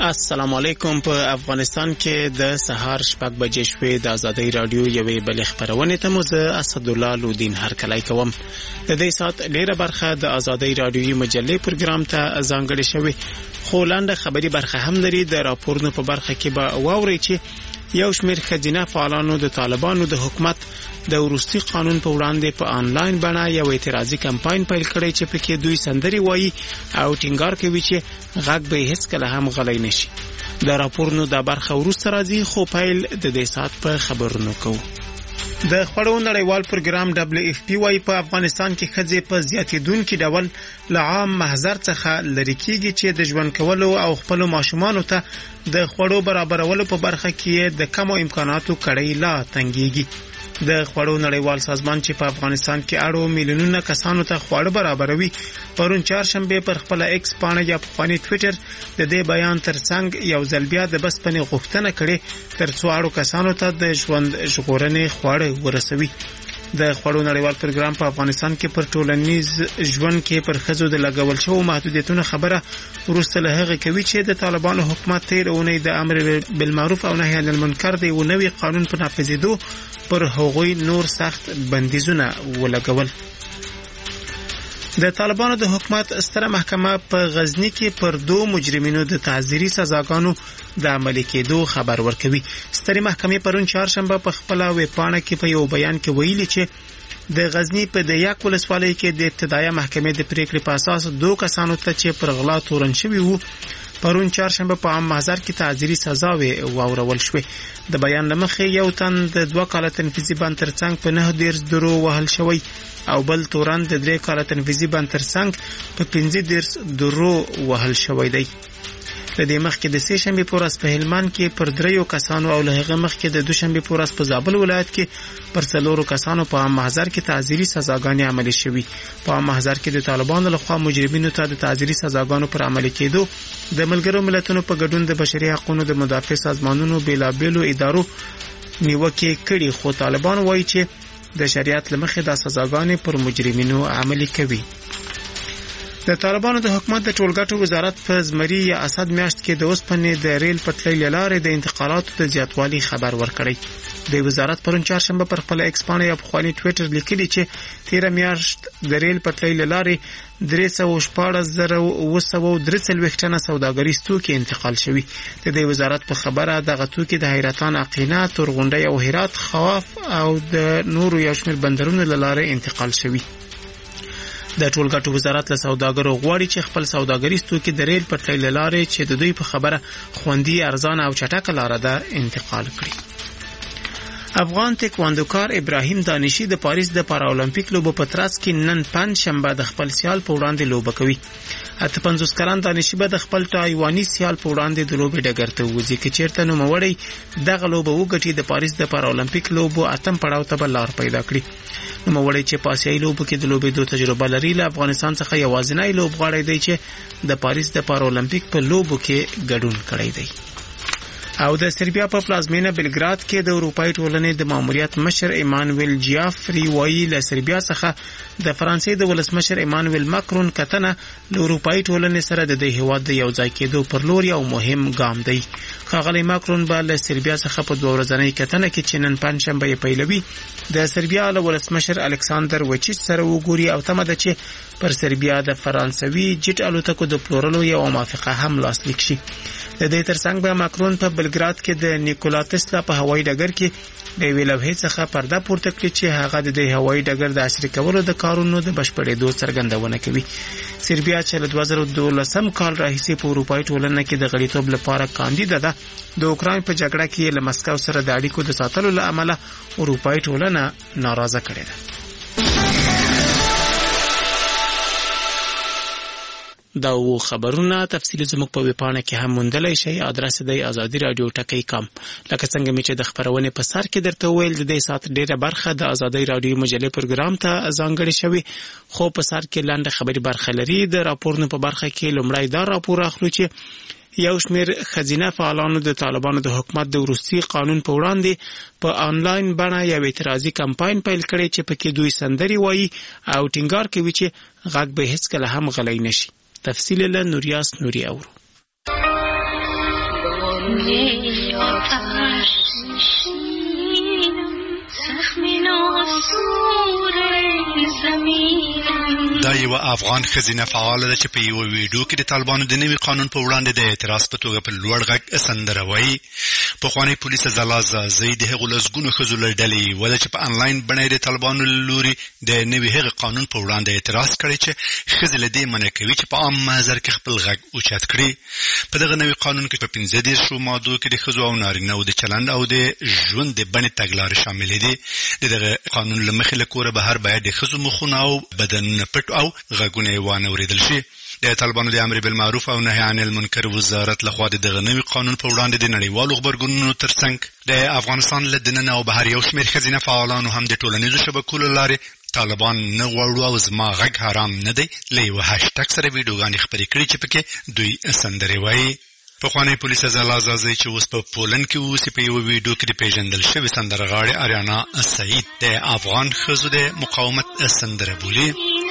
السلام علیکم. په افغانستان کې د سهار 6 بجې شوې د ازادۍ رادیو یوې بل خبرونه ته زه اسد الله لودین هرکلی کوم. د دې سات ډیره برخه د ازادۍ رادیوي مجلې پروګرام ته ځانګړې شوې، خو لاندې خبري برخه هم لري. د راپورونو په برخه کې به واوري چې یو شمېر ښځینه فعالانو د طالبانو د حکومت د وروستي قانون په وړاندې په آنلاین بڼه یو اعتراضي کمپاین پیل کړی چې پکې دوی سندري وایي او ټینګار کوي چې غږ به هیڅ کله هم غلی نشي. د راپورونو د برخه وروسته راځي، خو پیل د دې سات په خبرونو کوو. د خړو نړیوال پروګرام WFP وايي په افغانستان کې ښځې په زیاتېدونکي ډول له عام محضر څخه لرې کیږي چې د ژوند کولو او خپل ماشومانو ته د خړو برابرولو په برخه کې د کم امکاناتو کړۍ لا تنګيږي. د خړو نړیوال سازمان چې په افغانستان کې اړو میلیونونه کسانو ته خواړه برابروي پرون چهارشنبه پر خپل ایکس پاڼه یا په خپل ټوئیټر د دې بیان ترڅنګ یو ځل بیا د بسپنې غوښتنه کړې تر څو اړو کسانو ته د ژوند ژغورنې خواړه ورسوي. د خړو نړیوال پروګرام په افغانستان کې پر ټولنیز ژوند کې پر ښځو د لګول شوو محدودیتونو خبره وروسته له هغه کوي چې د طالبانو حکومت تیر اونۍ د امر بالمعروف او نهي عن المنکر د یو نوي قانون په نافذېدو پر هغوی نور سخت بندیزونه ولګول. د طالبانو د حکومت ستره محکمه په غزنی کې پر 2 مجرمینو د تعزیري سزاګانو د عملي کېدو خبر ورکوي. سترې محکمې پرون چهارشنبه په خپل ویبپاڼه کې په یو بیان کې ویلي چې د غزنی په د یک ولسوالۍ کې د ابتدایي محکمې د پریکړې په اساس 2 کسانو ته چې پر غلا تورن شوي وو پرون چهارشنبه په عام محضر کې تعزیري سزا واورول شوې. د بیان لمخې یو تن د 2 کاله تنفیذي بند ترڅنګ په 9 درو وهل شوی او بل تورن د 3 کاله تنفیذي بند ترڅنګ په 15 درو وهل شوی دی. د دې مخکې د سه شنبه په ورځ په هلمند کې پر 3 کسانو او له هغه مخکې د دوشنبه په ورځ په زابل ولایت کې پر 4 کسانو په عام محضر کې تعزیري سزاګانې عملي شوې. په عام محضر کې د طالبانو لخوا مجرمینو ته د تعزیري سزاګانو پر عملي کېدو د ملګرو ملتونو په ګډون د بشري حقوقو د مدافع سازمانونو بیلابېلو ادارو نیوکه کړي، خو طالبان وایي چې د شریعت لمخې د سزاګانې پر مجرمینو عملي کوي. د طالبانو د حکومت د ټولګټو وزارت په زمري یا اسد میاشت کې د اوسپنې د ریل پټلۍ لارې د انتقالاتو د زیاتوالي خبر ورکړی. د وزارت پرون چهارشنبه پر خپل ایکس پاڼه یا په خپل ټوئیټر لیکلي چې 13 میاشت د ریل پټلۍ لارې 314,943 ټنه سوداګریز توکي انتقال شوي. د دې وزارت په خبره دغه توکي د حیرتان، عقینه، تورغونډۍ او هرات، خواف او د نورو یو شمېر بندرونو له لارې انتقال شوي. د ټولګټو وزارت له سوداګرو غواړي چې خپل سوداګریز توکي د ریل پټلۍ له لارې چې د دوی په خبره خوندي، ارزانه او چټکه لاره ده انتقال کړي. افغان تکواندوکار ابراهیم دانشي د پاریس د پارالمپیک لوبو په ترڅ کې نن پنځشنبه د خپل سیال په وړاندې لوبه کوي. 58 کلن دانشي به د خپل تایواني سیال په وړاندې د لوبې ډګر ته وځي چې چیرته نوموړی دغه لوبه وګټي د پاریس د پارالمپیک لوبو اتم پړاو ته لار پیدا کړي. نوموړی چې په آسیایي لوبو کې د لوبې 2 تجربه لري، له افغانستان څخه یوازینی لوبغاړی دی چې د پاریس د پارالمپیک په لوبو کې ګډون کړی دی. او د سربیا په پلازمینه بلګراد کې د اروپای ټولنې د ماموریت مشر ایمانویل جیافری وایي له سربیا څخه د فرانسې د ولسمشر ایمانویل ماکرون کتنه له اروپای ټولنې سره د هیواد د یو ځای کېدو پر لور یو مهم ګام دی. ښاغلی ماکرون به له سربیا څخه په 2 ورځنۍ کتنه کې چې نن پنځشنبه یې پیلوي د سربیا له ولسمشر الکساندر وچیچ سره وګوري او تمه ده چې پر سربیا د فرانسوي جټ الوتکو د پلورلو یو موافقه هم لاسلیک شي. د دې ترڅنګ به ماکرون په بلګراد کې د نیکولا تسلا په هوایي ډګر کې د ویلې لوحې څخه پرده پورته کړي چې هغه د هوایي ډګر د عصري کولو د کارونو د بشپړېدو څرګندونه کوي. سربیا چې له 2012 کال راهیسې په اروپایي ټولنه کې د غړیتوب لپاره کاندیدا ده، د اوکراین په جګړه کې له مسکو سره د اړیکو د ساتلو له امله اروپایي ټولنه ناراضه کړې ده. دا و خبرونه تفصیل زموږ په ویبپاڼه کې هم موندلای شئ. ادرس دی azadi.radio.com. لکه څنګه چې د خبرونه په سر کې درته ویل د دې سات ډیره برخه د ازادۍ رادیو مجلې پروګرام ته ځانګړې شوی، خو په سر کې لاندې خبري برخه لري. د راپورونو په برخه کې لومړی دا راپور اخلو چې یو شمېر ښځینه فعالانو د طالبانو د حکومت د وروستي قانون په وړاندې په آنلاین بڼه یو اعتراضي کمپاین پیل کړی چې پکې دوی سندري وایي او ټینګار کوي چې غږ به هیڅ کله هم غلی نشي. تفصیل له نوریاس نوري اورو. دا یو افغان ښځینه فعاله ده چې په یو ویډیو کې د طالبانو د نوي قانون په وړاندې د اعتراض په توګه په لوړ غږ سندره وایي. پخواني پولیس زلا زازۍ د هغو لسګونو ښځو له ډلې وده چې په انلاین بڼه د طالبانو له لوري د نوي هغه قانون په وړاندې اعتراض کړی چې ښځې له دې منع کوي چې په عام محضر کې خپل غږ اوچت کړي. په دغه نوي قانون کې په 15 مادو کې د ښځو او نارینه‌و د چلند او د ژوند د بڼې تګلارې شاملې دي. د دغه قانون له مخې له کوره بهر باید د ښځو مخونه او بدنونه پټ او غږونه یې وانه اورېدل شي. د طالبانو د امر بالمعروف او نهي عن المنکر وزارت لخوا د دغه نوي قانون په وړاندې د نړیوالو غبرګونونو ترڅنګ د افغانستان له دننه او بهر یو شمېر ښځینه فعالانو هم د ټولنیزو شبکو له لارې طالبان نه غواړو او زما غږ حرام نه دی له یوه هشتګ سره ویډیوګانې خپرې کړي چې پکې دوی سندرې وایي. پخوانی پولیس زلا زازۍ چې اوس په پولند کې اوسي په یو ویډیو کې د پیژندل شوې سندرغاړې آریانا سعید د افغان ښځو د مقاومت سندره بولي.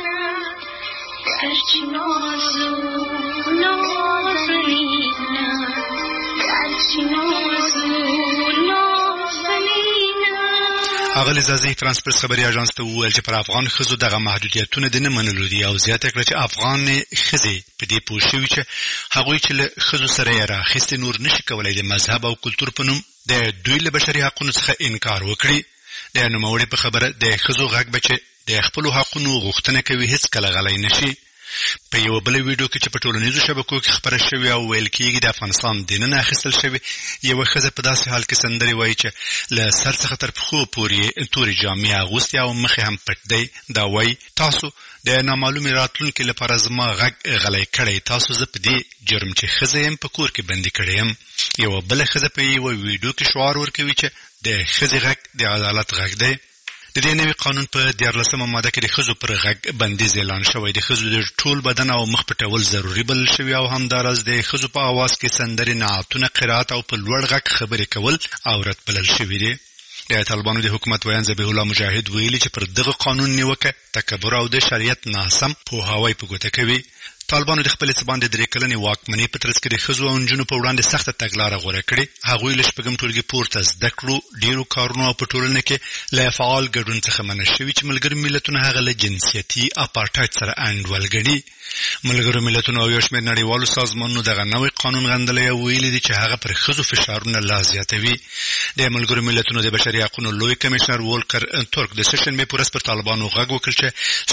اغلی زازۍ فرانس پرس خبري اژانس ته وویل چې پر افغان ښځو دغه محدودیتونه د نه منلو دي او زیاته کړه چې افغان ښځې په دې پوه شوي چې هغوی چې له ښځو سره یې راخیستې نور نشي کولی د مذهب او کلتور په نوم د دوی له بشري حقونو څخه انکار وکړي. د نوموړي په خبره د ښځو غږ به چې د خپلو حقونو غوښتنه کوي هېڅکله غلی نشي. په یو بل ویډیو کې چې په ټولنیزو شبکو کې خبره شوې او ویل کېږي د افغانستان دننه اخیستل شوې یوه ښځه په داسې حال کې سندرې وایي چې له سر څخه تر پښو پورې تورې جامې اغوستې او مخې هم پټ دی. دا وایي تاسو د نامعلومې راتلونکي لپاره زما غږ غلی کړی، تاسو زه په دې جرم چې ښځه یم په کور کې بندي کړی یم. یوه بله ښځه په یوه ویډیو کې شعار ورکوي چې د ښځې غږ د عدالت غږ دی. د دې نوي قانون په 14مه ماده کې د ښځو پر غږ بندیز اعلان شوی. د ښځو د ټول بدن او مخ پټول ضروري بلل شوي او همداراز د ښځو په اواز کې سندرې، نعتونه، قرائت او په لوړ غږ خبرې کول عورت بلل شوي دي. د طالبانو د حکومت ویان ذبیح الله مجاهد ویلي چې پر دغه قانون نیوکه تکبر او د شریعت ناسم پوهاوی په ګوته کوي. طالبانو د خپل څه باندې 3 کلنې واکمنۍ په ترڅ کې د ښځو او نجونو په وړاندې سخته تګلاره غوره کړې. هغوی له شپږم ټولګي پورته زده کړو، ډېرو کارونو او په ټولنه کې له فعال ګډون څخه منع شوي چې ملګرو ملتونه هغه له جنسیتي اپارټایډ سره انډول ګڼي. ملګرو ملتونو او یو شمېر نړیوالو سازمانونو دغه نوی قانون غندلی او ویلي دي چې هغه پر ښځو فشارونه لا زیاتوي. د ملګرو ملتونو د بشري حقونو لوی کمیشنر وولکر تورک د سهشنبې په ورځ پر طالبانو غږ وکړ چې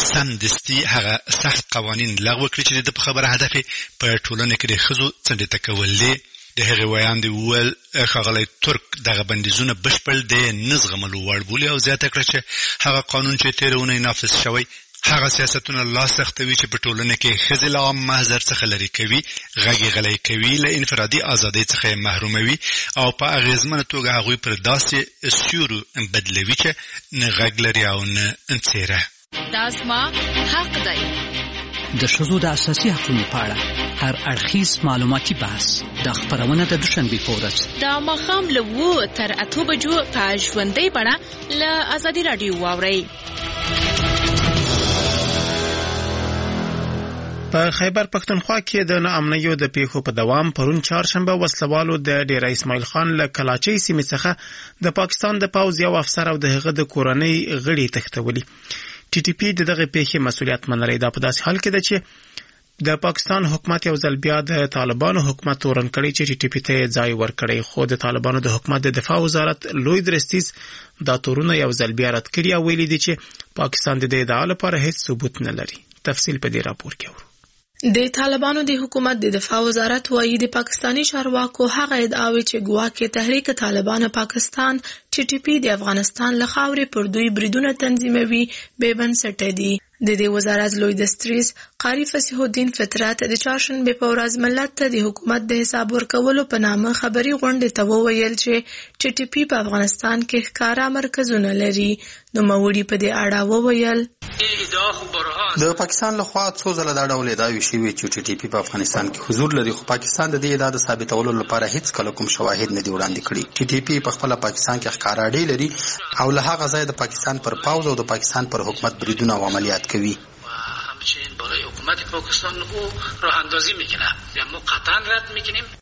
سمدستي هغه سخت قوانین لغوه کړي چې د په خبره هدف په ټولنه کې د ښځو څنډې کول دي. د هغې ویان دی وویل ښاغلی ترک دغه بندیزونه بشپړ د نه زغملو وړ بولي او زیاته کړه چې هغه قانون چې تېره اونۍ نافذ شوی هغه سیاستونه لا سختوي چې په ټولنه کې ښځې له عام محضر څخه لرې کوي، غږ یې غلی کوي، له انفرادي ازادۍ څخه یې محروموي او په اغېزمنه توګه هغوی پر داسې سیورو بدلوي چې نه غږ لري او نه څېره. دا زما حق دی. د ښځو د اساسي حقونو په اړه هر اړخیز معلوماتي بحث د خپرونه د دوشنبې په ورځ د ماښام له 7 تر 8 بجو په ژوندۍ بڼه له ازادي راډیو واورئ. په خیبر پښتونخوا کې د ناامنیو د پیښو په دوام پرون چهارشنبه وسلوالو د ډیره اسماعیل خان له کلاچۍ سیمې څخه د پاکستان د پوځ یو افسر او د هغه د کورنۍ غړي تښتولي. ټي ټي پی دغه پیښې مسؤلیت منلی. دا په داسې حال کې ده چې د پاکستان حکومت یو ځل بیا د طالبانو حکومت تورن کړی چې ټي ټي پی ته ځای ورکړی، خو د طالبانو د حکومت د دفاع وزارت لوی درستیز دا تورونه یو ځل بیا رد کړي او ویلي دي چې پاکستان د دې ادعا لپاره هیڅ ثبوت نه لري. تفصیل په دې راپور کې اورو. د طالبانو د حکومت د دفاع وزارت وايي د پاکستانی چارواکو هغه ادعاوې چې ګواکې تحریک طالبان پاکستان ټي ټي پی د افغانستان له خاورې پر دوی بریدونه تنظیموي بې بنسټه دي. د دې وزارت لوی دستریز قاری فصیح الدین فطرت د چهارشنبې په ورځ ملت ته د حکومت د حساب ورکولو په نامه خبري غونډې ته وویل چې ټي ټي پی په افغانستان کې ښکارا مرکزونه لري. نوموړي په دې اړه وویل د پاکستان لخوا څو ځله دا ډول ادعاوې شوې چې ټي ټي پی په افغانستان کې حضور لري، خو پاکستان د دې ادعا د ثابتولو لپاره هیڅ کله کوم شواهد نه دی وړاندې کړي. ټي ټي پی په خپل پاکستان کې ښکارا ډې لري او له هغه ځای د پاکستان پر پوځ او د پاکستان پر حکومت بریدونه او عملیات کوي. همچنین برای حکومت پاکستان او راه اندازی میکنه یا ما قطعا رد میکنیم.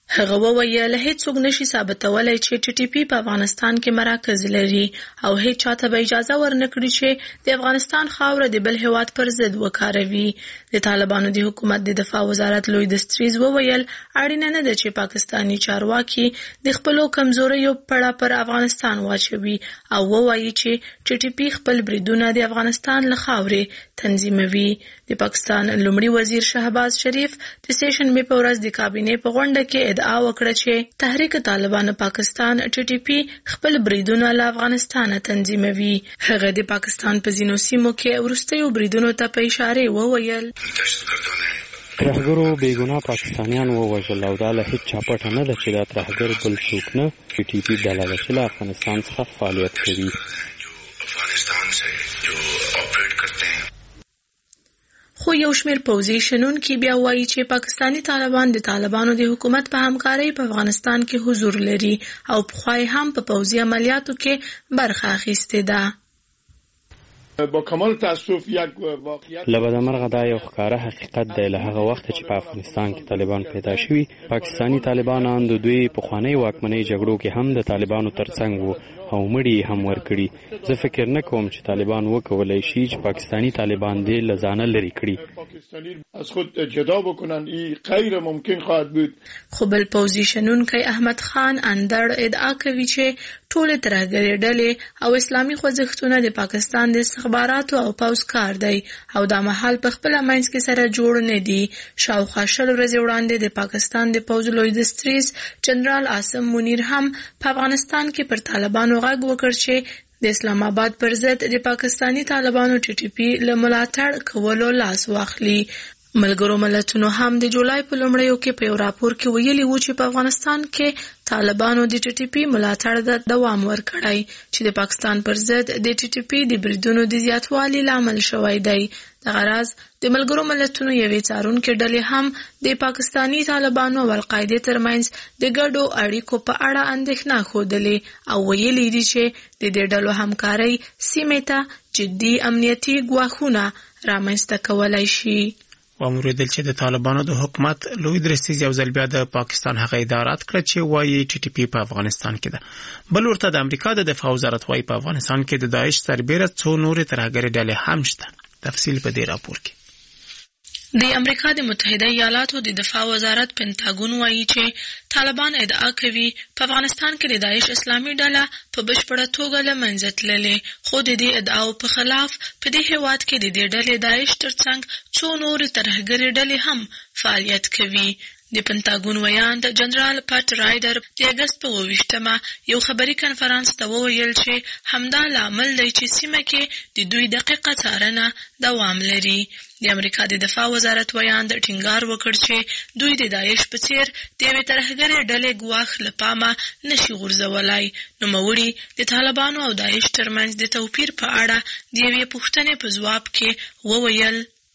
هغه وویل هیڅوک نشي ثابتولای چې ټي ټي پی په افغانستان کې مراکز لري او هیڅ چاته به اجازه ورنکړي چې د افغانستان خاوره د بل هیواد پر ضد وکاروي. د طالبانو د حکومت د دفاع وزارت لوی دستریز وویل اړینه نه ده چې پاکستانی چارواکي د خپلو کمزوریو پړه پر افغانستان واچوي او ووایي چې ټي ټي پی خپل بریدونه د افغانستان له خاورې تنظیموي. د پاکستان لومړي وزیر شهباز شریف د سیشنبې په ورځ د کابینې په غونډه کې ادعا وکړه چې تحریک طالبان پاکستان ټي ټي پی خپل بریدونه له افغانستان تنظیموي. هغه د پاکستان په ځینو سیمو کې وروستیو بریدونو ته په اشاره وویل ترهګرو بېګناه پاکستانیان ووژل او دا له هیڅ چا پټه نه ده چې دا ترهګر بل څوک نه ټي ټي پي ډله ده چې له افغانستان څخه فعالیت کوي. خو یو شمېر پوځي شنونکي بیا وایي چې پاکستانی طالبان د طالبانو د حکومت په همکارۍ په افغانستان کې حضور لري او پخوا هم په پوځي عملیاتو کې برخه اخیستې ده. با کمال تاسف یک واقعیت لبدمرغه دا یو ښکاره حقیقت دی. له هغه وخت چې په افغانستان کې طالبان پیدا شوي پاکستانی طالبانان د دوی پخوانۍ واکمنۍ جګړو کې هم د طالبانو ترڅنګ وو او مړي هم ورکړي. زه فکر نه کوم چې طالبان وکولای شي چې پاکستانی طالبان دې له ځانه لرې کړي. از خود جدا بکنن این غیر ممکن خواهد بود. خو بل پوځي شنونکی احمد خان اندړ ادعا کوي چې ټول ترهګرې ډلې او اسلامي خوځښتونه د پاکستان د استخباراتو او پوځ کار دی او دا مهال په خپل منځ کې سره جوړ نه دي. شاوخوا 20 ورځې وړاندې د پاکستان د پوځ لوی دستریز جنرال عاصم منیر هم په افغانستان کې پر طالبانو غږ وکړ چې د اسلام آباد پر ضد د پاکستانی طالبانو ټي ټي پی له ملاتړ کولو لاس واخلي. ملګرو ملتونو هم د جولای په لومړیو کې په یو راپور کې ویلي و چې په افغانستان کې طالبانو د ټي ټي پی ملاتړ ته دوام ورکړی چې د پاکستان پر ضد د ټي ټي پی د بریدونو د زیاتوالي لامل شوی دی. دغه راز د ملګرو ملتونو یوې څارونکې ډلې هم د پاکستانی طالبانو او القاعده ترمنځ د ګډو اړیکو په اړه اندېښنه ښودلې او ویلي دي چې د دې ډلو همکارۍ سیمې ته جدي امنیتي ګواښونه رامنځته کولی شي. وموریدل چې د طالبانو د حکومت لوی درستیز یو ځل بیا د پاکستان هغه ادارات کړ چې وایي ټي ټي پی په افغانستان کې ده. بل ورته د امریکا د دفاع وزارت وایي په افغانستان کې د داعش سربیره څو نورې ترهګرې ډلې هم شته. تفصیل په دې راپور کې. د امریکا د متحده ایالاتو د دفاع وزارت پنټاګون وایي چې طالبان ادعا کوي په افغانستان کې د داعش اسلامي ډله په بشپړه توګه له منځه تللې، خو د دې ادعاو په خلاف په دې هېواد کې د دې ډلې داعش ترڅنګ څو نورې ترهګرې ډلې هم فعالیت کوي. د پنټاګون ویاند جنرال پټ رایډر د اګست په 28مه یو خبري کنفرانس ته وویل چې همدا لامل دی چې سیمه کې د دوی دقیقه څارنه دوام لري. د امریکا د دفاع وزارت ویاند ټینګار وکړ چې دوی د داعش په څیر د یوې ترهګرې ډلې ګواښ له پامه نشي غورځولی. نوموړي د طالبانو او داعش ترمنځ د توپیر په اړه د یوې پوښتنې په ځواب کې وویل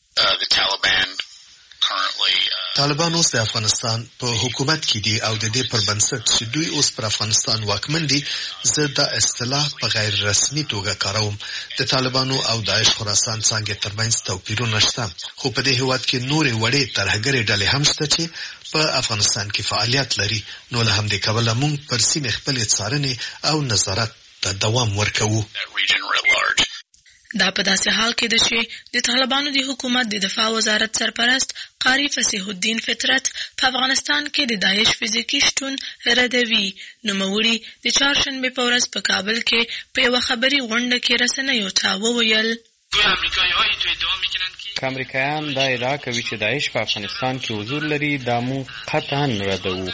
طالبان اوس د افغانستان په حکومت کې دي او د دې پر بنسټ چې دوی اوس پر افغانستان واکمن دي، زه دا اصطلاح په غیر رسمي توګه کاروم. د طالبانو او داعش خراسان څانګې ترمنځ توپیرونه شته، خو په دې هېواد کې نورې وړې ترهګرې ډلې هم شته چې په افغانستان کې فعالیت لري. نو له همدې کبله موږ پر سیمې خپلې څارنې او نظارت ته دوام ورکوو. دا په داسې حال کې ده چې د طالبانو د حکومت د دفاع وزارت سرپرست قاری فصیح الدین فطرت په افغانستان کې د داعش فزیکي شتون ردوي. نوموړي د چهارشنبې په ورځ په کابل کې په یوه خبري غونډه کې رسنیو ته وویل که امریکایان دا ادعا کوي چې داعش په افغانستان کې حضور لري، دا موږ قطعا ردوو.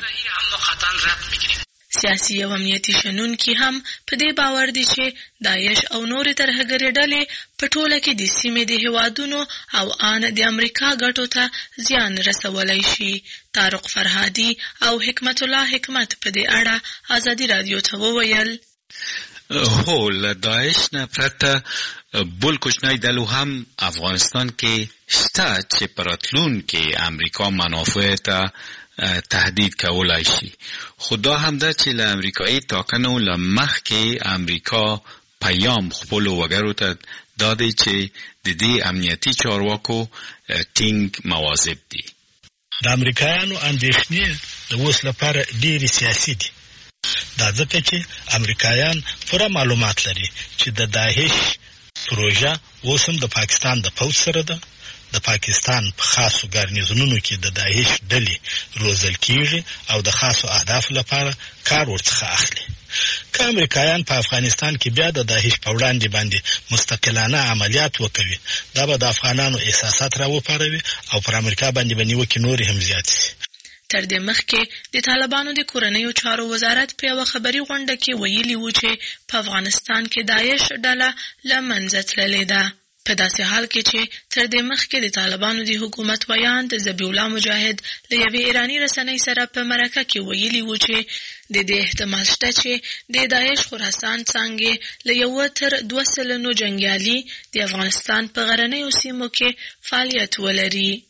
سیاسي او امنیتي شنونکي هم په دې باور دي چې داعش او نورې ترهګرې ډلې په ټوله کې د سیمې د هیوادونو او آن د امریکا ګټو ته زیان رسولی شي. طارق فرهادي او حکمت الله حکمت په دې اړه ازادي رادیو ته وویل هو له داعش نه پرته بل کوچنی ډلو هم افغانستان کې شته چې په راتلونکي امریکا منافع ته تهدید کولای شي. خدا هم ده چې له امریکایي ټاکنو له مخکې امریکا پیام خپلو وګړو ته دادی چې د دې امنیتي چارواکو ټینګ مواظب دي. د امریکایانو اندېښنې د اوس لپاره ډېری سیاسي دي. دا ځکه چې امریکایان پوره معلومات لري چې د داعش پروژه اوس هم د پاکستان د پوځ سره ده. د پاکستان په خاصو ګارنیزونونو کې د داعش ډلې روزل کیږي او د خاصو اهداف لپاره کار ورڅخه اخلي. که امریکایان په افغانستان کې بیا د داعش په وړاندې باندې مستقلانه عملیات وکوي، دا به د افغانانو احساسات راوپاروي او پر امریکا باندې به نیوکې نورې هم زیاتې شي. تر دې مخکې د طالبانو د کورنیو چارو وزارت په یوه خبري غونډه کې ویلي و چې په افغانستان کې داعش ډله له منځه تللې ده. په داسې حال کې چې تر دې مخکې د طالبانو د حکومت ویان د ذبیح الله مجاهد له یوې ایراني رسنۍ سره په مرکه کې ویلي و چې د دې احتمال شته چې د داعش خراسان څانګې له 1 تر 2 سلنو جنګیالي د افغانستان په غرنیو سیمو کې فعالیت ولري.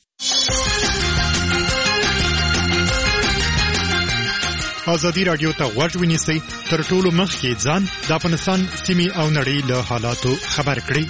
ازادي رادیو ته غوږ ونیسئ، تر ټولو مخکې ځان د افغانستان سیمې او نړۍ له حالاتو خبر کړئ.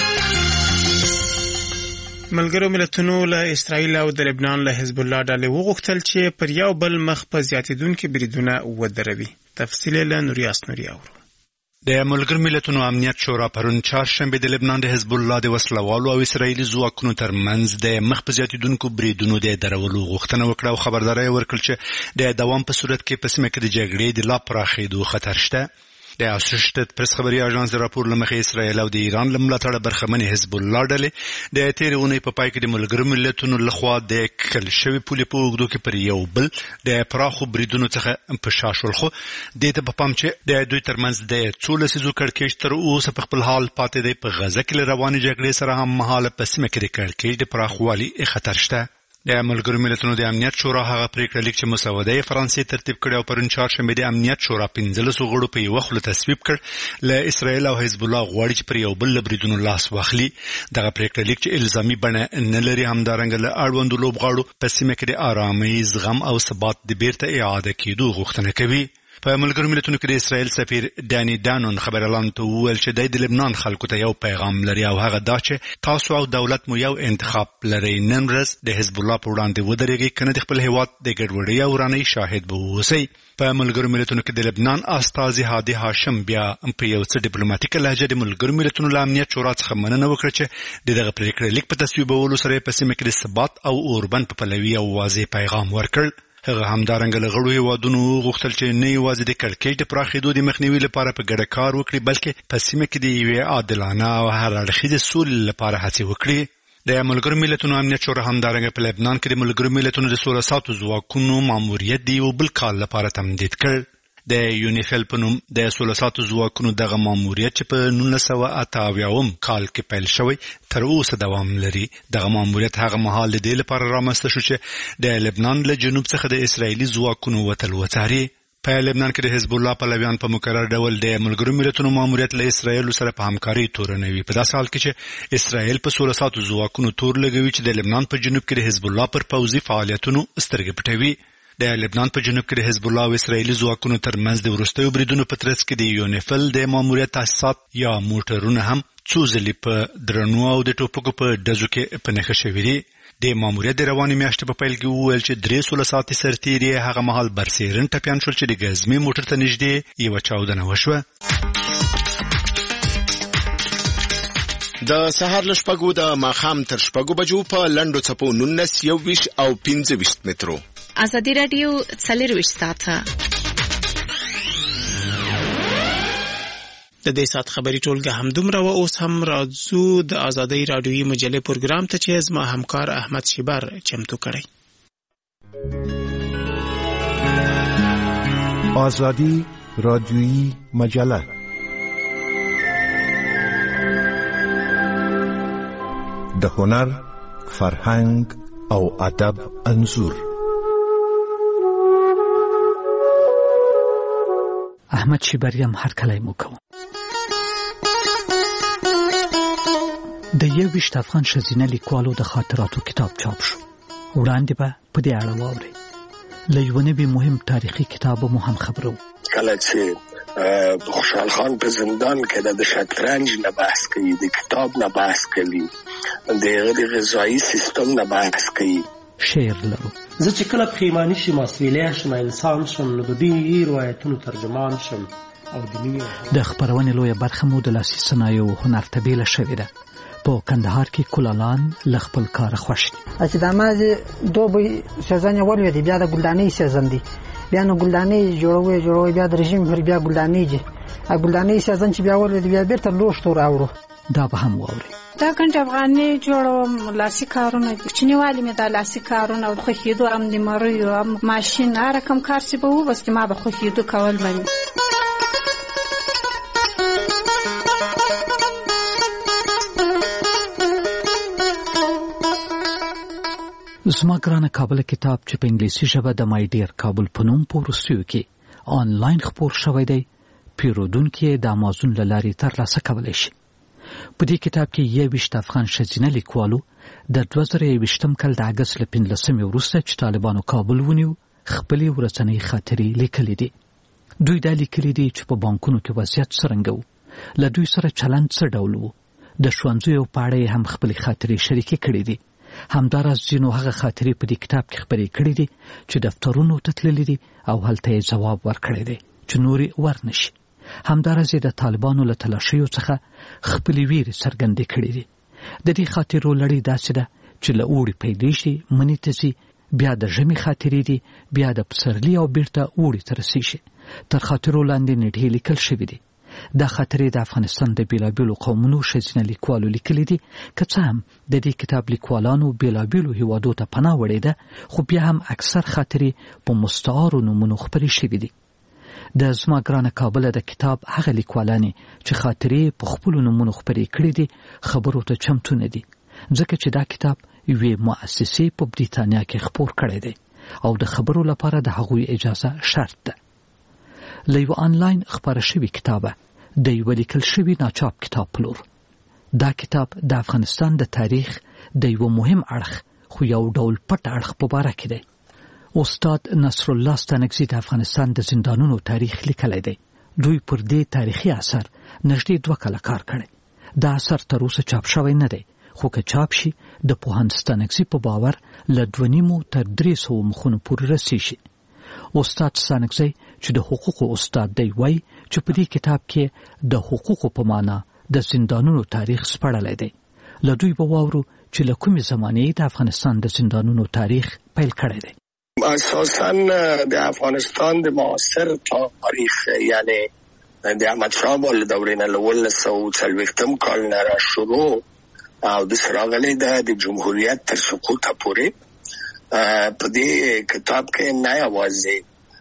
ملګرو ملتونو له اسرائیل او د لبنان له حزب الله ډلې وغوښتل چې پر یو بل مخ په زیاتېدونکو بریدونه ودروي. تفصیل له نوریاس نوري اورو. د ملګرو ملتونو امنیت شورا پرون چهارشنبه د لبنان د حزب الله د وسلوالو او اسرائیلي ځواکونو ترمنځ د مخ په زیاتېدونکو بریدونو د درولو غوښتنه وکړه او خبرداری ورکړه چې د دوام په صورت کې په سیمه کې د جګړې د لا پراخېدو خطر شته. د اسوسییټډ پریس خبري اژانس راپور لمخې اسرائیل او د ایران له ملاتړه برخمنې حزب الله ډلې د تیرې اونۍ په پای کې د ملګرو ملتونو لخوا د کل شوی پولې په اوږدو کې پر یو بل د پراخو بریدونو څخه په شا شول. خو د ته په پام چې د دوی ترمنځ د څو لسیزو کړکېچ تر اوسه په خپل حال پاتې دی. په غزه کې له روانې جګړې سره هم مهاله په سیمه کې د کړکېچ د پراخوالي خطر شته. د ملګرو ملتونو د امنیت شورا هغه پریکړه لیک چې مسوده فرانسې ترتیب کړي او پرون چهارشنبه د امنیت شورا 15 غړو په یو خله تصویب کړ. له اسرائیل او حزب الله غواړي چې پر یو بل بریدونو لاس واخلي. دغه پریکړه لیک چې الزامي بڼه نه لري همدارنګه له اړوندو لوبغاړو په سیمه کې د آرامۍ، زغم او ثبات د بیرته اعاده کېدو غوښتنه کوي. په ملګرو ملتونو کې د اسرائیل سفیر دانی دانون خبريالانو ته وویل چې د لبنان خلکو ته یو پیغام لري او هغه دا چې تاسو او دولت مو یو انتخاب لري. نن ورځ د حزب الله په وړاندې ودرېږئ، کنه د خپل هیواد د ګډوډۍ او ورانۍ شاهد به اوسئ. په ملګرو ملتونو کې د لبنان استازي هادي هاشم بیا په یو څه ډیپلوماټیک لهجه د ملګرو ملتونو له امنیت شورا څخه مننه وکړه چې دغه پریکړه لیک په تصویبولو سره په سیمه کې د ثبات او اوربند په پلوي او واضح پیغام ورکړ. هغه همدارنګه له غړو هیوادونو غوښتل چې نه یوازې د کړکېچ د پراخېدو د مخنیوي لپاره په ګډه کار وکړي، بلکې په سیمه کې د یوې عادلانه او هر اړخیزې سولې لپاره هڅې وکړي. د ملګرو ملتونو امنیت شورا همدارنګه په لبنان کې د ملګرو ملتونو د 16 ساعتو ځواکونو ماموریت د یو بل کال لپاره تمدید کړ. د یونیفیل په نوم د 16 ساعتو ځواکونو دغه ماموریت چې په 1988 کال کې پیل شوی تر اوسه دوام لري. دغه ماموریت هغه مهال د دې لپاره رامنځته شو چې د لبنان له جنوب څخه د اسرایلي ځواکونو وتل وڅاري. په لبنان کې د حزب الله پلویان په مکرر ډول د ملګرو ملتونو ماموریت له اسرایل سره په همکاري تورنوي. په داسې حال کې چې اسرایل په 16 ساعتو ځواکونو تور لګوي چې د لبنان په جنوب کې د حزب الله پر پوځي فعالیتونو سترګې پټوي. د لبنان په جنوب کې د حزب الله او اسرایلي ځواکونو ترمنځ د وروستیو بریدونو په ترڅ کې د یونیفیل د ماموریت تاسیسات یا موټرونه هم څو ځلې په درنو او د ټوپکو په ډزو کې په نښه شوي دي. د ماموریت د روانې میاشتې په پیل کې وویل چې 3 ساعتې سرتېري هغه مهال برسېرن ټپیان شول چې د ګزمې موټر ته نږدې یوه چاودنه وشوه. د سهار له شپږو د ماښام تر شپږو بجو په لنډو څپو 19 21 او 25 مترو. ازادي رادیو 24 ساعته د دې سات خبري ټولګه هم دومره و. اوس هم راځو د ازادي رادیوي مجلې پروګرام ته چې زما همکار احمد شیبر چمتو کړی. ازادي رادیوي مجله د هنر، فرهنګ او ادب انځور. احمد شیبریم هر کله مو کوم. د 21 افغان ښځینه لیکوالو د خاطراتو کتاب چاپ شو. وړاندې به په دې اړه واورئ. له یو نوي مهم تاریخي کتاب مو هم خبرو. کله چې خوشحال خان په زندان کې د شطرنج نه بحث کوي، د کتاب نه بحث کوي، د غذایی سیستم نه بحث کوي، شعر لرو. زه چې کله پښیماني شم اسویلی شم انسان شم نو د دې روایتونو ترجمان شم او د مینې د خپرونې لویه برخه مو د لاسي صنایعو هنر ته بیله شوې ده. په کندهار کې کولالان له خپل کاره خوښ دي. چې د مازې دوبی سیزن یې ولوېدی بیا د ګلدانۍ سیزن دی بیا نو ګلدانۍ جوړوي بیا د رژیم پر بیا ګلدانۍ دي ګلدانۍ سیزن چې بیا ولوېدی بیا بیرته لوښتو راوړو. دا به هم واوري. دا ګنټ افغاني جوړوم لاسي کارونه دي کوچنیوالي مې دا لاسي کارونه او خوښېدو هم د مریو هم ماشین هر رقم کار چې به و بس ما به خوښېدو کول باندې. زما ګرانه کابل کتاب چې په انګلیسي ژبه د مای ډیر کابل په نوم په وروستیو کې آنلاین خپور شوی دی، پیرودونکي د امازون له لارې ترلاسه کولی شي. په دې کتاب کې 21 افغان ښځینه لیکوالو د 2021 کال د اګست له 15 وروسته چې طالبانو کابل ونیو خپلې ورځنۍ خاطرې لیکلې دي. دوی دا لیکلي دي چې په بانکونو کې وضعیت څرنګه و، له دوی سره چلند څه ډول و، د ښوونځیو په اړه هم خپلې خاطرې شریکې کړې دي. همداراز ځینو هغه خاطرې په دې کتاب کې خپرې کړې دي چې دفترونو ته تللي دي او هلته یې ځواب ورکړی دی چې نورې ورنشي. همداراز یې د طالبانو له تلاشیو څخه خپلې ویرې څرګندې کړې دي. د دې خاطرو لړۍ داسې ده چې له اوړي پیلېږي، مني ته ځي، بیا د ژمي خاطرې دي، بیا د پسرلي او بیرته اوړي ته رسېږي. تر خاطرو لاندې نېټې لیکل شوي دي. دا خاطرې د افغانستان د بیلابیلو قومونو ښځینه لیکوالو لیکلي دي. که څه هم د دې کتاب لیکوالانو بیلابیلو هیوادو ته پناه وړې ده، خو بیا هم اکثر خاطرې په مستعارو نومونو خپرې شوي دي. د زما ګرانه کابل د کتاب هغه لیکوالانې چې خاطرې په خپلو نومونو خپرې کړي دي خبرو ته چمتو نه دي، ځکه چې دا کتاب یوې مؤسسې په بریتانیا کې خپور کړی دی او د خبرو لپاره د هغوی اجازه شرط ده. له یو آنلاین خپاره شوي کتابه د یو لیکل شوي ناچاپ کتاب په لور. دا کتاب د افغانستان د تاریخ د یو مهم اړخ خو یو ډول پټ اړخ په باره کې دی. استاد نصر الله ستانکزي د افغانستان د زندانونو تاریخ لیکلی دی. دوی پر دې تاریخي اثر نږدې 2 کاله کار کړی. دا اثر تر اوسه چاپ شوی نه دی، خو که چاپ شي د پوهاند ستانکزي په باور له 2.5 تر 300 مخونو پورې رسیږي. استاد ستانکزي چې د حقوقو استاد دی وایي چې په دې کتاب کې د حقوقو په معنا د زندانونو تاریخ سپړلی دی. له دوی به واورو چې له کومې زمانې د افغانستان د زندانونو تاریخ پیل کړی دی. اساساً د افغانستان د معاصر تاریخ یعنی د احمدشاه بابا له دورې نه له 1940 کال نه را شروع او د سراغلې د جمهوریت تر سقوط پورې په دې کتاب کې نه یوازې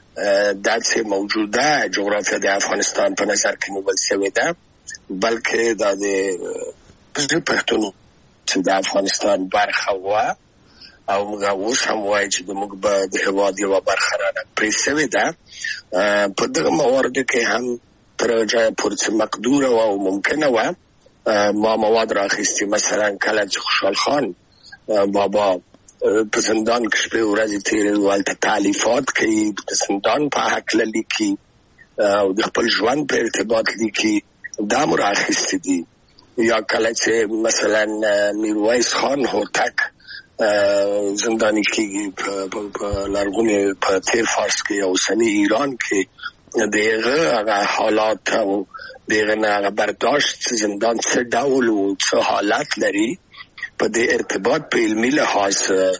داسې موجوده جغرافیه د افغانستان په نظر کې نیول شوې ده، بلکې د پښتون چې د افغانستان برخه وه او موږ اوس هم وایو چې موږ به د هېواد یوه برخه رانه پرې شوې ده. په دغه مواردو کې هم تر جایه پورې چې مقدوره وه او ممکنه وه ما مواد راخیستي. مثلا کله چې خوشحال خان بابا په زندان کې شپې ورځې تېروي، هلته تالیفات کوي، د زندان په هکله لیکي او د خپل ژوند په ارتباط لیکي، دا مو راخیستي دي. یا کله چې مثلا میرویس خان هوتک زندانی کېږي په لرغوني په تیر فارس کې او اوسني ایران کې، دغه هغه حالات او دغه هغه برداشت زندان څه ډول او څه حالت لري په دې ارتباط په علمي لحاظ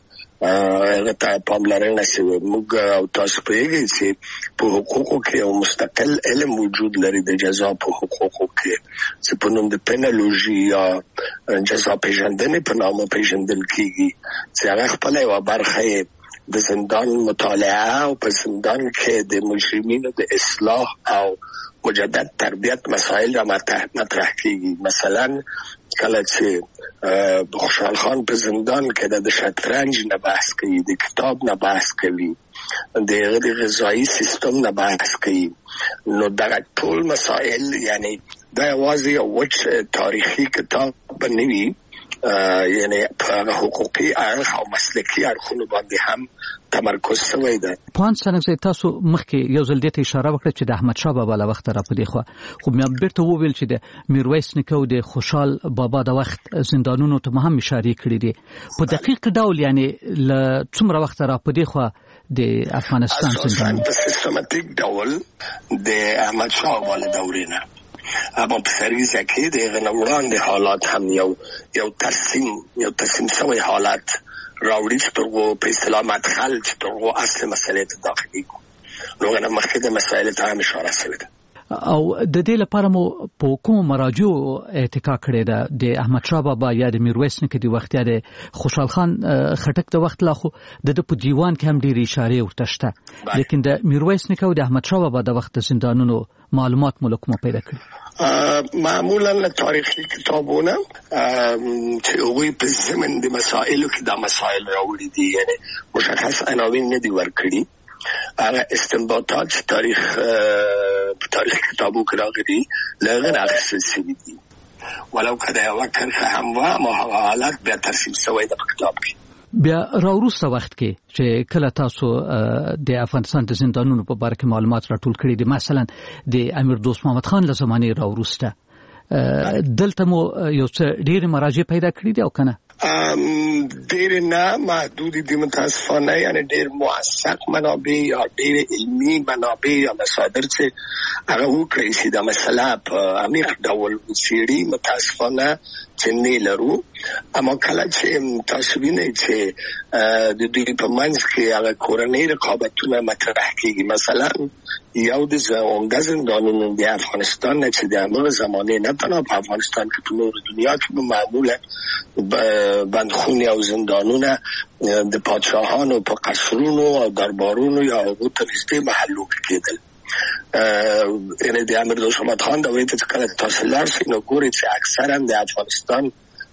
هغه ته پاملرنه شوې. موږ او تاسو پوهیږئ چې په حقوقو کې یو مستقل علم وجود لري د جزا په حقوقو کې چې په نوم د پینالوژي یا جزا پیژندنې په نامه پیژندل کېږي، چې هغه خپله یوه برخه د زندان مطالعه او په زندان کې د مجرمینو د اصلاح او مجدد تربیت مسائل را مطرح کېږي. مثلا کله چې خوشحال خان په زندان کې د شطرنج نه بحث کوي، د کتاب نه بحث کوي، د غذایي سیستم نه بحث کوي، نو دغه ټول مسائل یعنی دا یوازې یو وچ تاریخي کتاب نه وي، یعنی په حقوقي اړخ او مسلکي اړخونو باندې هم تمرکز شوی دی. پوهاند سنګزی تاسو مخکې یو ځل دې ته اشاره وکړه چې د احمد شاه بابا له وخت را پدې خو مې بیرته وویل چې د میرویس نیکه او د خوشحال بابا د وخت زندانونو ته هم اشاره کړې دي. په دقیق ډول یعنی ل څومره وخت را پدې خو د افغانستان زندانونو په سیستماتیک ډول د احمد شاه بابا له دورې نه اما په سریزه کې د غنوړاندې حالات هم یو ترسیم شوی حالات راوړي چې ترغو په اصطلاح مدخل چې ترغو اصل مسئله ته داخلي کو نو غواړم مخکې د مسائل ته هم اشاره شوې ده او د دې لپاره مو په کوم مراجع اتکا کړی ده د احمد شاه بابا یا د میرویس نیکه د وخت یا د خوشحال خان خټک د وخت لا خو د په دیوان کې هم ډېری اشاره ورته شته لیکن د میرویس نیکه او د احمد شاه بابا د وخت زندانونو معلومات ملکمو پیدا کړي معمولا له تاریخي کتابونه چې هغوی په ضمن د مسائلو کې دا مسائل راوړي دي یعنی مشخص عناوین نه دي ورکړي هغه استنباطات تاریخ کتابو کې راغلي لغن اخیستل شوي دي ولو که د یوه کرښه هم وه اما هغه حالت بیا ترسیم شوی ده په کتاب کې. بیا راوروسته وخت کې چې کله تاسو د افغانستان د زندانونو په باره کې معلومات راټول کړي دي مثلا د امیر دوست محمد خان له زمانې راوروسته دلته مو یو څه ډېرې مراجع پیدا کړي دي او که نه؟ ډېر نه محدود دي متاسفانه یعنی ډېر موثق منابع یا ډېر علمي منابع یا مصادر چې هغه وکړی شي دا مسله په عمیق ډول وڅېړي متاسفانه چې نه لرو اما کله چې تاسو وینئ چې د دوی په منځ کې هغه کورنۍ رقابتونه مطرح کېږي مثلا یو د عمده زندانونو د افغانستان نه چې د همغه زمانې نه تنها په افغانستان کې په نور دنیا کې به معمولا بندخونې او زندانونه د پادشاهانو په قصرونو او دربارونو یا هغو ته نږدې محلو کې کېدل یعنی د امیر دوست محمد خان دورې ته چې کله تاسو لاړ شئ نو ګورئ چې اکثرا د افغانستان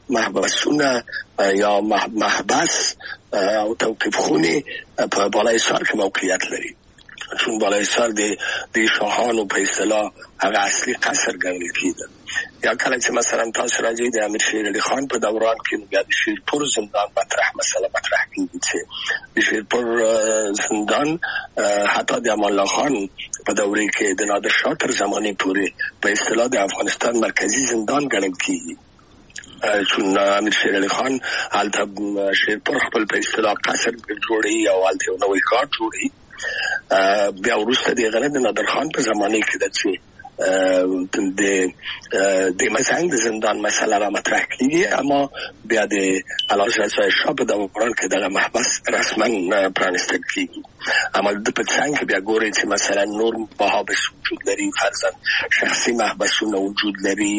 محبسونه یا محبس او توقیف خونې په بالایسار کې موقعیت لري چون بالایسار د شاهانو په اصطلاح هغه اصلي قصر ګڼل کېده یا کله چې مثلا تاسو راځئ د امیر شیر علي خان په دوران کې بیا د شیرپور زندان مسله مطرح کېږي چې د شیرپور زندان حتی د امان الله خان په دورې کې د نادر شاه تر زمانې پورې په اصطلاح د افغانستان مرکزی زندان ګڼل کېږي چون امیر شیر علي خان هلته شیرپور خپل په اصطلاح قصر جوړوي او هلته یو نوی ښار جوړوي بیا وروسته د هغه د نادر خان په زمانې کې ده چې د مثلا د زندان مسله را مطرح کېږي اما بیا د اعلیحضرت شاه په دوران کې دغه محبس رسما پرانیستل کېږي اما د په څنګ کې بیا ګورئ چې مثلا نور محابس وجود لري فرضاً شخصي محبسونه وجود لري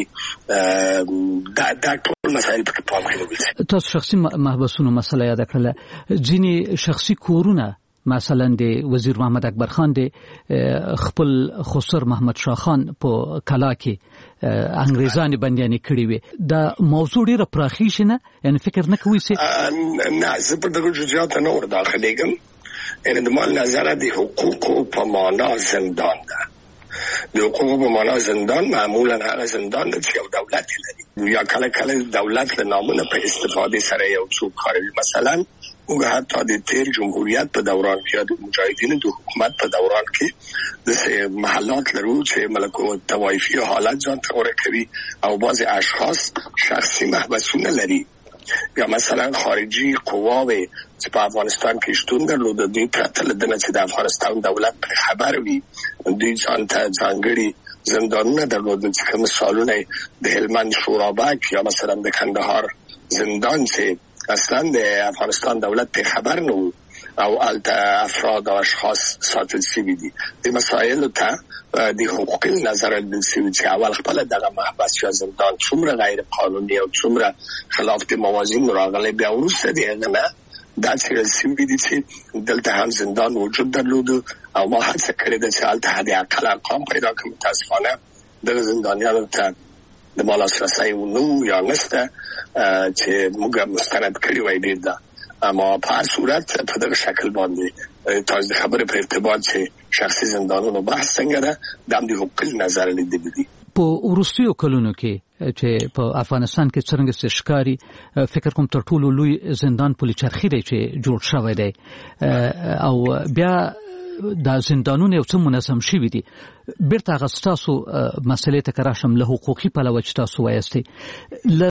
دا ټول مسایل په کې پام کې نیول. تاسو شخصي محبسونو مسله یاد کړله ځینې شخصي کورونه مثلا د وزیر محمد اکبر خان د خپل خسر محمد شاه خان په کلا کې انګریزان بندیان کړي وي دا موضوع ډیره پراخی شنه یعنی فکر نه کوي چې نه زه په دغه جزئیات نه ور داخليږم ان د مال نظر د حقوقو په معنا زندان ده د حقوقو په معنا زندان معمولا هغه زندان چې یو دولت لري یا کله کله دولت له نامونه په استفاده سره یو څوک کاروي مثلا موږ حتی د تیر جمهوریت په دوران کې د مجاهدینو د حکومت په دوران کې د محلات لرو چې ملکو توایفي حالت ځان ته ورکوي او بعض اشخاص شخصي محبسونه لري یا مثلا خارجي قواوې چې په افغانستان کې شتون درلود دوی پرته له دې چې د افغانستان دولت پر خبر وي دوی ځان ته ځانګړي زندانونه درلودل چې کوم مثالونه د هلمند شورابک یا مثلا د کندهار زندان چې اصلا د افغانستان دولت په خبر نه او الته افراد او اشخاص ساتل شوي دي د مسایلو ته د حقوقي نظر لیدل شوي چې اول خپل دغه محبس یا زندان څومره غیر قانوني او څومره خلاف د موازین راغلي بیا وروسته دی نه دا چې سیمې دي چې دلته هم زندان وجود درلود او ما هڅه کړې ده چې هلته حد اقل ارقام پیدا کړم متاسفانه دغه زندانیانو ته د مال لاسرسی نو یا نشته چې موږ مستند کړی وای ډیر ده اما په هر صورت په دغه شکل باندې تاسو د خبرې په ارتباط چې شخصي زندانونو بحث څنګه ده د حقوقي نظر لیدل دي په وروستیو کلونو کې چې په افغانستان کې څرنګه ښکاری فکر کوم تر ټولو لوی زندان پل چرخی دی چې جوړ شوی دی او بیا دا زندانونه یو څه منظم شوي دي. بیرته هغه ستاسو مسلې ته که راشم له حقوقي پلوه چې تاسو وایاستئ